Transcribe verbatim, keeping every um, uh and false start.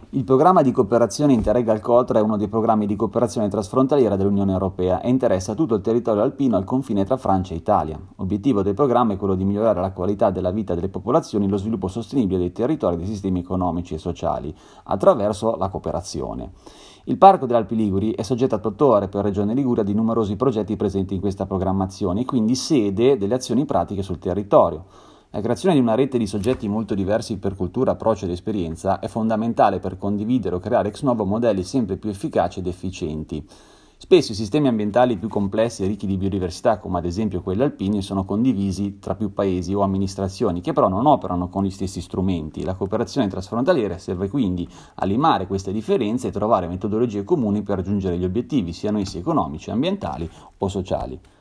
Il programma di cooperazione Interreg Alcotra è uno dei programmi di cooperazione trasfrontaliera dell'Unione Europea e interessa tutto il territorio alpino al confine tra Francia e Italia. L'obiettivo del programma è quello di migliorare la qualità della vita delle popolazioni e lo sviluppo sostenibile dei territori e dei sistemi economici e sociali, attraverso la cooperazione. Il Parco delle Alpi Liguri è soggetto attuatore per Regione Liguria di numerosi progetti presenti in questa programmazione e quindi sede delle azioni pratiche sul territorio. La creazione di una rete di soggetti molto diversi per cultura, approccio ed esperienza è fondamentale per condividere o creare ex novo modelli sempre più efficaci ed efficienti. Spesso i sistemi ambientali più complessi e ricchi di biodiversità, come ad esempio quelli alpini, sono condivisi tra più paesi o amministrazioni, che però non operano con gli stessi strumenti. La cooperazione trasfrontaliera serve quindi a limare queste differenze e trovare metodologie comuni per raggiungere gli obiettivi, siano essi economici, ambientali o sociali.